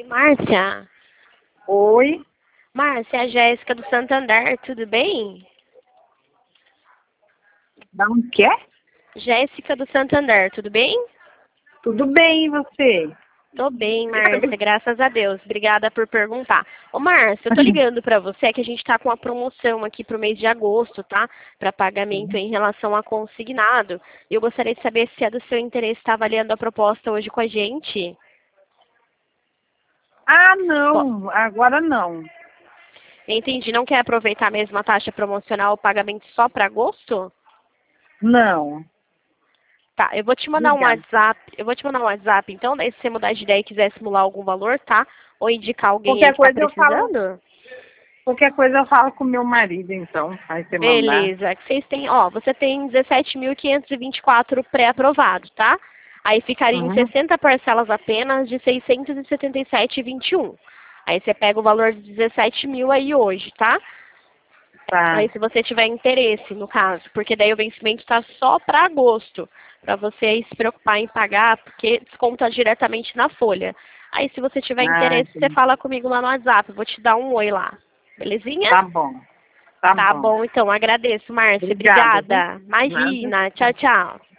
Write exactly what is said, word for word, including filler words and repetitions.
Oi, Márcia. Oi, Márcia, é a Jéssica do Santander, tudo bem? da onde que é? Jéssica do Santander, tudo bem? Tudo bem, e você? Tô bem, Márcia, graças a Deus. Obrigada por perguntar. Ô, Márcia, eu tô ligando pra você que a gente tá com uma promoção aqui pro mês de agosto, tá? Pra pagamento em relação a consignado. E eu gostaria de saber se é do seu interesse estar avaliando a proposta hoje com a gente. Ah, Ó, não, agora não. entendi, não quer aproveitar mesmo a taxa promocional, o pagamento só para agosto? Não, Tá, eu vou te mandar um diga. WhatsApp, eu vou te mandar um WhatsApp, então, daí se você mudar de ideia e quiser simular algum valor, tá? Ou indicar alguém aí Qualquer que tá coisa eu falo, precisando? qualquer coisa eu falo com meu marido, então, aí você mandar. Beleza, que vocês têm, ó, você tem dezessete mil quinhentos e vinte e quatro pré-aprovado, tá? Aí ficaria em Uhum, sessenta parcelas apenas de seiscentos e setenta e sete e vinte e um. Aí você pega o valor de dezessete mil aí hoje, tá? tá, Aí se você tiver interesse, no caso, porque daí o vencimento está só para agosto, para você aí se preocupar em pagar, porque desconta diretamente na folha. Aí se você tiver ah, interesse, você entendi. fala comigo lá no WhatsApp, eu vou te dar um oi lá. Belezinha? Tá bom, tá Tá bom. bom, então, agradeço, Márcia. Obrigada, viu? Obrigada. Nada. Imagina. Tchau, tchau.